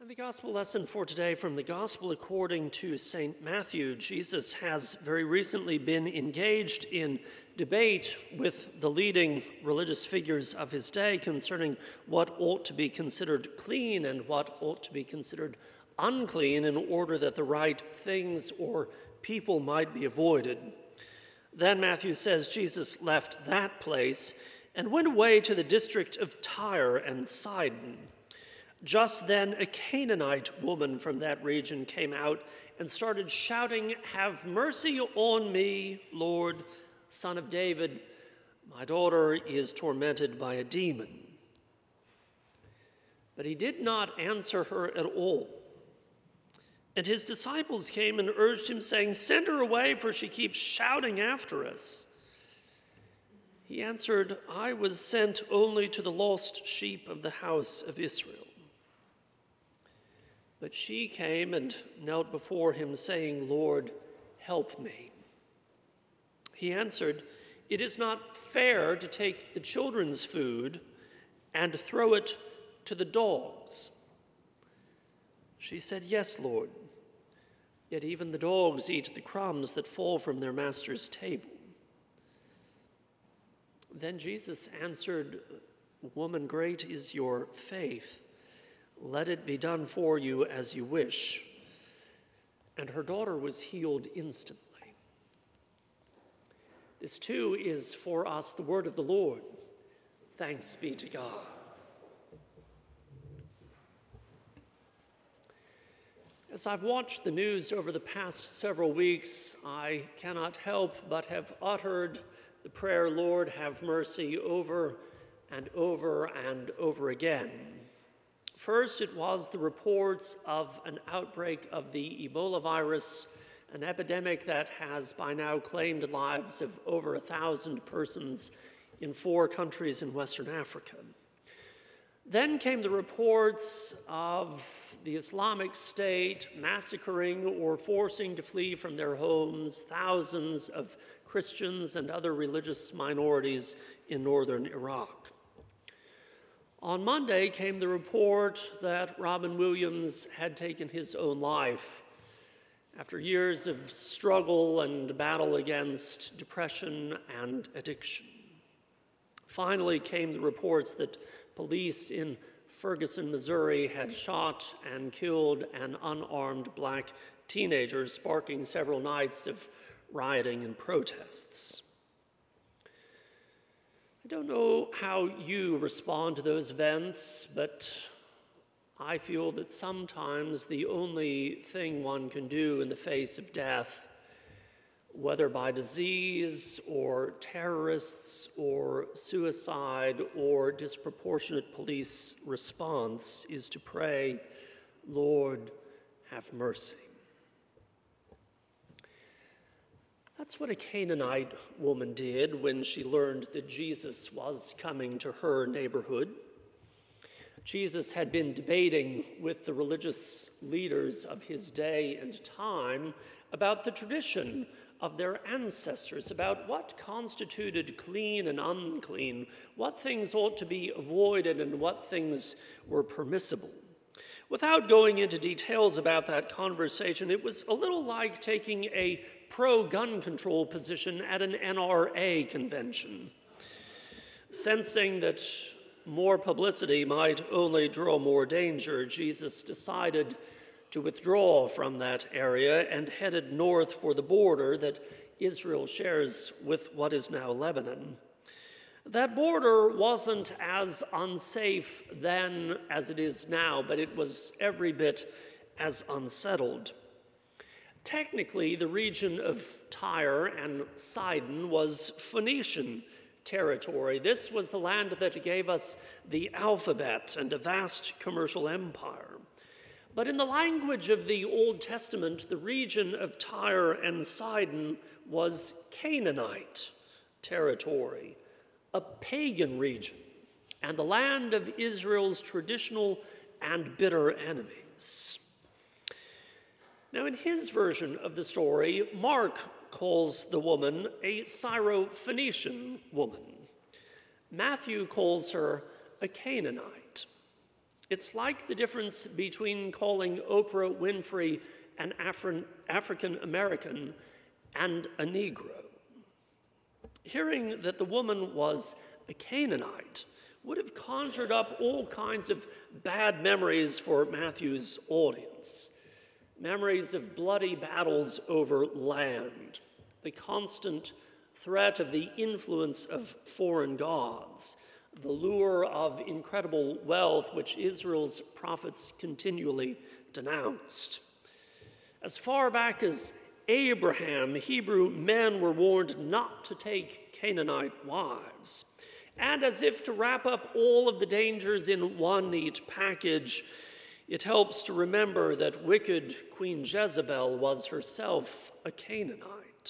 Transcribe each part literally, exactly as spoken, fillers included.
And the gospel lesson for today from the gospel according to Saint Matthew. Jesus has very recently been engaged in debate with the leading religious figures of his day concerning what ought to be considered clean and what ought to be considered unclean in order that the right things or people might be avoided. Then Matthew says Jesus left that place and went away to the district of Tyre and Sidon. Just then, a Canaanite woman from that region came out and started shouting, "Have mercy on me, Lord, Son of David. My daughter is tormented by a demon." But he did not answer her at all. And his disciples came and urged him, saying, "Send her away, for she keeps shouting after us." He answered, "I was sent only to the lost sheep of the house of Israel." But she came and knelt before him, saying, "Lord, help me." He answered, "It is not fair to take the children's food and throw it to the dogs." She said, "Yes, Lord, yet even the dogs eat the crumbs that fall from their master's table." Then Jesus answered, "Woman, great is your faith. Let it be done for you as you wish." And her daughter was healed instantly. This too is for us the word of the Lord. Thanks be to God. As I've watched the news over the past several weeks, I cannot help but have uttered the prayer, "Lord, have mercy," over and over and over again. First, it was the reports of an outbreak of the Ebola virus, an epidemic that has by now claimed the lives of over a thousand persons in four countries in Western Africa. Then came the reports of the Islamic State massacring or forcing to flee from their homes thousands of Christians and other religious minorities in northern Iraq. On Monday came the report that Robin Williams had taken his own life after years of struggle and battle against depression and addiction. Finally came the reports that police in Ferguson, Missouri had shot and killed an unarmed black teenager, sparking several nights of rioting and protests. I don't know how you respond to those events, but I feel that sometimes the only thing one can do in the face of death, whether by disease or terrorists or suicide or disproportionate police response, is to pray, "Lord, have mercy." That's what a Canaanite woman did when she learned that Jesus was coming to her neighborhood. Jesus had been debating with the religious leaders of his day and time about the tradition of their ancestors, about what constituted clean and unclean, what things ought to be avoided and what things were permissible. Without going into details about that conversation, it was a little like taking a pro-gun control position at an N R A convention. Sensing that more publicity might only draw more danger, Jesus decided to withdraw from that area and headed north for the border that Israel shares with what is now Lebanon. That border wasn't as unsafe then as it is now, but it was every bit as unsettled. Technically, the region of Tyre and Sidon was Phoenician territory. This was the land that gave us the alphabet and a vast commercial empire. But in the language of the Old Testament, the region of Tyre and Sidon was Canaanite territory, a pagan region, and the land of Israel's traditional and bitter enemies. Now, in his version of the story, Mark calls the woman a Syro-Phoenician woman. Matthew calls her a Canaanite. It's like the difference between calling Oprah Winfrey an Afri- African American and a Negro. Hearing that the woman was a Canaanite would have conjured up all kinds of bad memories for Matthew's audience. Memories of bloody battles over land, the constant threat of the influence of foreign gods, the lure of incredible wealth which Israel's prophets continually denounced. As far back as Abraham, Hebrew men were warned not to take Canaanite wives. And as if to wrap up all of the dangers in one neat package, it helps to remember that wicked Queen Jezebel was herself a Canaanite.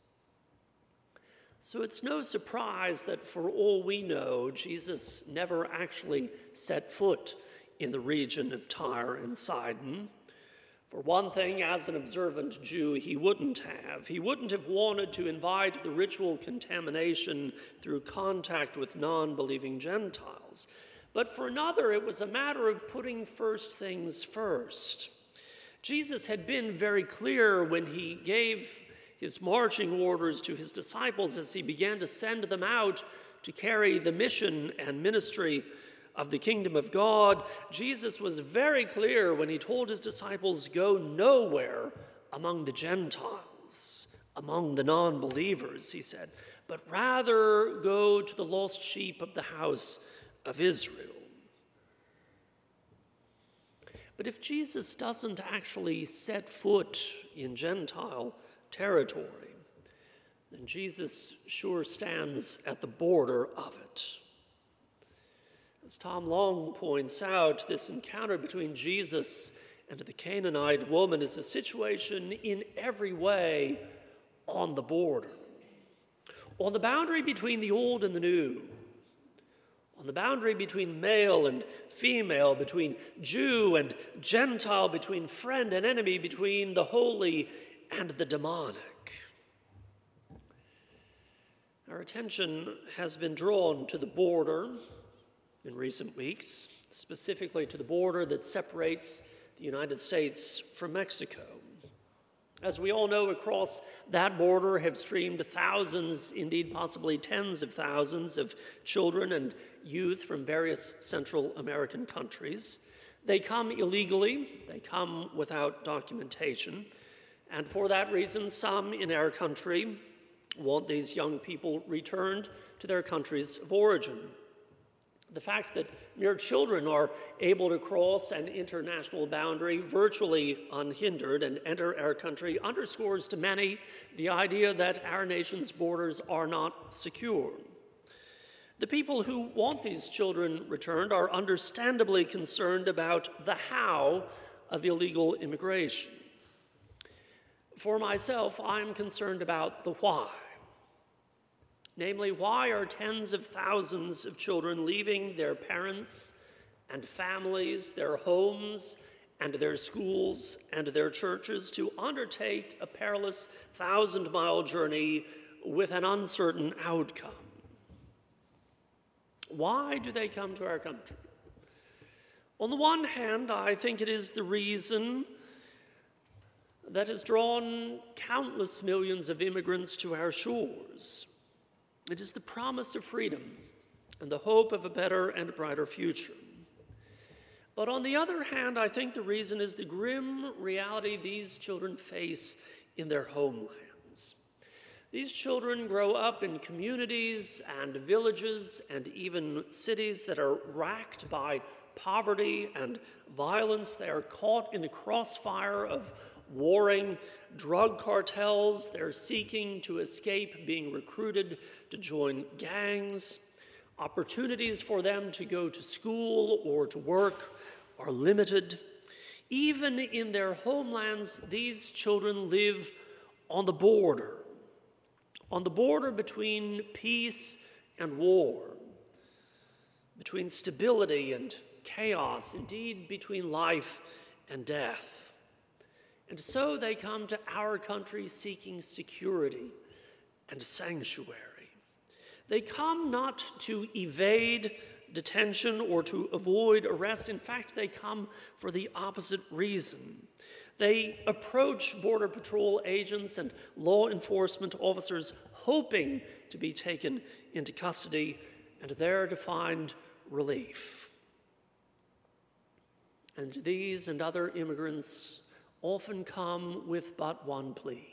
So it's no surprise that for all we know, Jesus never actually set foot in the region of Tyre and Sidon. For one thing, as an observant Jew, he wouldn't have. He wouldn't have wanted to invite the ritual contamination through contact with non-believing Gentiles. But for another, it was a matter of putting first things first. Jesus had been very clear when he gave his marching orders to his disciples as he began to send them out to carry the mission and ministry of the kingdom of God. Jesus was very clear when he told his disciples, go nowhere among the Gentiles, among the non-believers, he said, but rather go to the lost sheep of the house of Israel. But if Jesus doesn't actually set foot in Gentile territory, then Jesus sure stands at the border of it. As Tom Long points out, this encounter between Jesus and the Canaanite woman is a situation in every way on the border, on the boundary between the old and the new, on the boundary between male and female, between Jew and Gentile, between friend and enemy, between the holy and the demonic. Our attention has been drawn to the border in recent weeks, specifically to the border that separates the United States from Mexico. As we all know, across that border have streamed thousands, indeed possibly tens of thousands of children and youth from various Central American countries. They come illegally, they come without documentation, and for that reason, some in our country want these young people returned to their countries of origin. The fact that mere children are able to cross an international boundary virtually unhindered and enter our country underscores to many the idea that our nation's borders are not secure. The people who want these children returned are understandably concerned about the how of illegal immigration. For myself, I'm concerned about the why. Namely, why are tens of thousands of children leaving their parents and families, their homes, and their schools and their churches to undertake a perilous thousand-mile journey with an uncertain outcome? Why do they come to our country? On the one hand, I think it is the reason that has drawn countless millions of immigrants to our shores. It is the promise of freedom and the hope of a better and brighter future. But on the other hand, I think the reason is the grim reality these children face in their homelands. These children grow up in communities and villages and even cities that are racked by poverty and violence. They are caught in the crossfire of warring drug cartels. They're seeking to escape being recruited to join gangs. Opportunities for them to go to school or to work are limited. Even in their homelands, these children live on the border, on the border between peace and war, between stability and chaos, indeed between life and death. And so they come to our country seeking security and sanctuary. They come not to evade detention or to avoid arrest. In fact, they come for the opposite reason. They approach Border Patrol agents and law enforcement officers hoping to be taken into custody and there to find relief. And these and other immigrants often come with but one plea: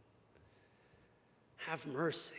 have mercy.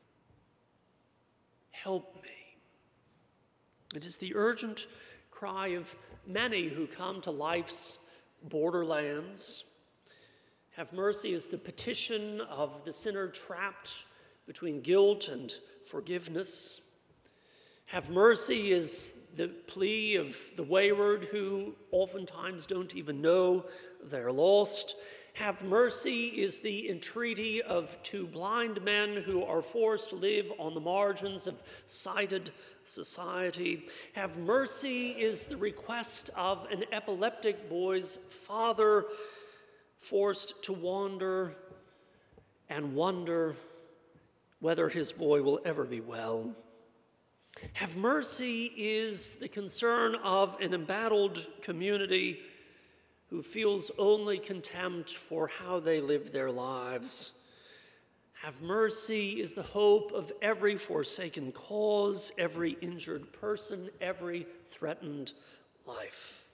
Help me. It is the urgent cry of many who come to life's borderlands. Have mercy is the petition of the sinner trapped between guilt and forgiveness. Have mercy is the plea of the wayward who oftentimes don't even know they're lost. Have mercy is the entreaty of two blind men who are forced to live on the margins of sighted society. Have mercy is the request of an epileptic boy's father forced to wander and wonder whether his boy will ever be well. Have mercy is the concern of an embattled community who feels only contempt for how they live their lives. Have mercy is the hope of every forsaken cause, every injured person, every threatened life.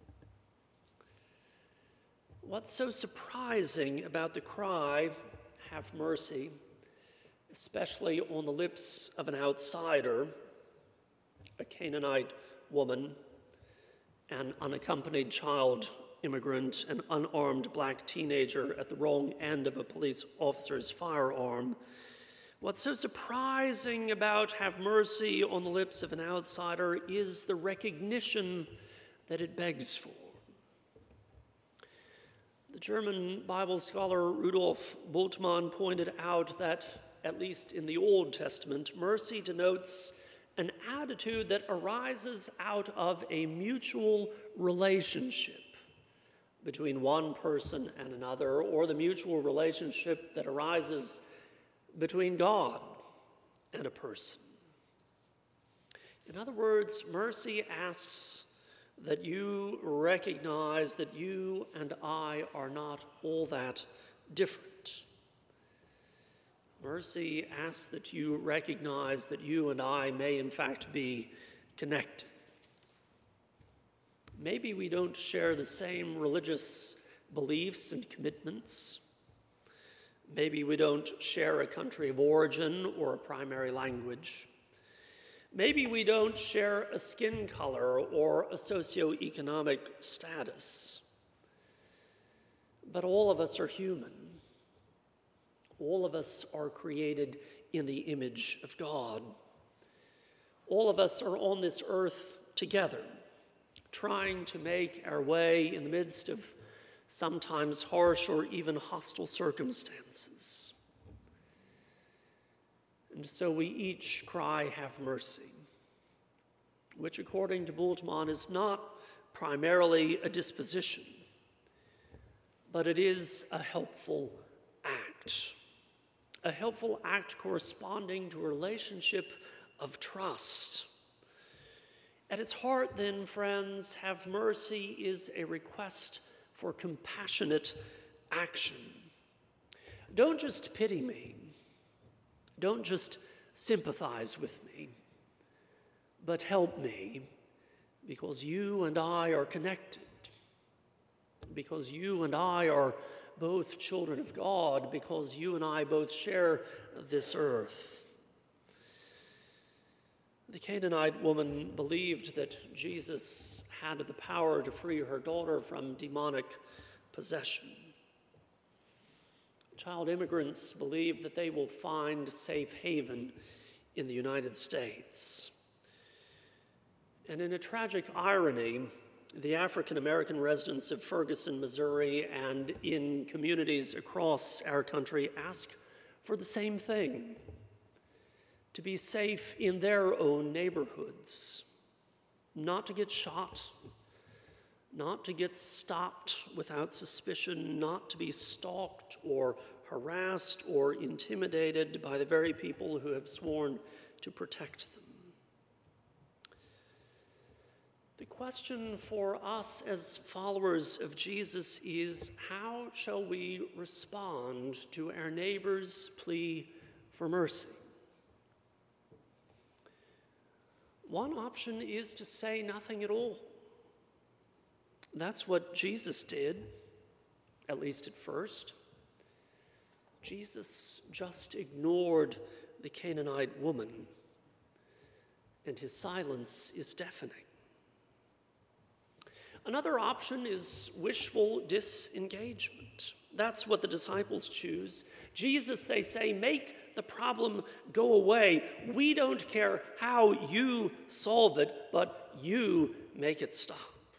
What's so surprising about the cry, have mercy, especially on the lips of an outsider, a Canaanite woman, an unaccompanied child immigrant, an unarmed black teenager at the wrong end of a police officer's firearm. What's so surprising about have mercy on the lips of an outsider is the recognition that it begs for. The German Bible scholar Rudolf Bultmann pointed out that, at least in the Old Testament, mercy denotes an attitude that arises out of a mutual relationship between one person and another, or the mutual relationship that arises between God and a person. In other words, mercy asks that you recognize that you and I are not all that different. Mercy asks that you recognize that you and I may in fact be connected. Maybe we don't share the same religious beliefs and commitments. Maybe we don't share a country of origin or a primary language. Maybe we don't share a skin color or a socioeconomic status. But all of us are human. All of us are created in the image of God. All of us are on this earth together, trying to make our way in the midst of sometimes harsh or even hostile circumstances. And so we each cry, have mercy, which according to Bultmann is not primarily a disposition, but it is a helpful act. A helpful act corresponding to a relationship of trust. At its heart, then, friends, have mercy is a request for compassionate action. Don't just pity me. Don't just sympathize with me, but help me, because you and I are connected, because you and I are both children of God, because you and I both share this earth. The Canaanite woman believed that Jesus had the power to free her daughter from demonic possession. Child immigrants believe that they will find safe haven in the United States. And in a tragic irony, the African-American residents of Ferguson, Missouri, and in communities across our country ask for the same thing: to be safe in their own neighborhoods, not to get shot, not to get stopped without suspicion, not to be stalked or harassed or intimidated by the very people who have sworn to protect them. question for us as followers of Jesus is, how shall we respond to our neighbor's plea for mercy? One option is to say nothing at all. That's what Jesus did, at least at first. Jesus just ignored the Canaanite woman, and his silence is deafening. Another option is wishful disengagement. That's what the disciples choose. Jesus, they say, make the problem go away. We don't care how you solve it, but you make it stop.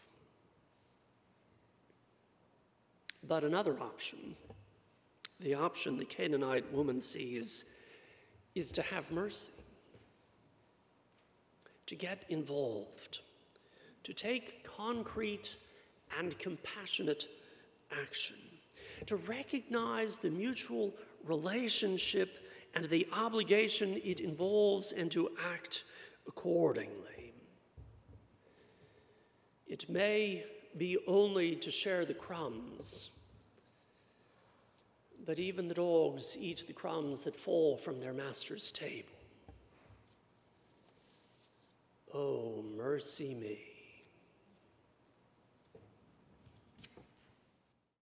But another option, the option the Canaanite woman sees, is to have mercy, to get involved, to take concrete and compassionate action, to recognize the mutual relationship and the obligation it involves, and to act accordingly. It may be only to share the crumbs, but even the dogs eat the crumbs that fall from their master's table. Oh, mercy me.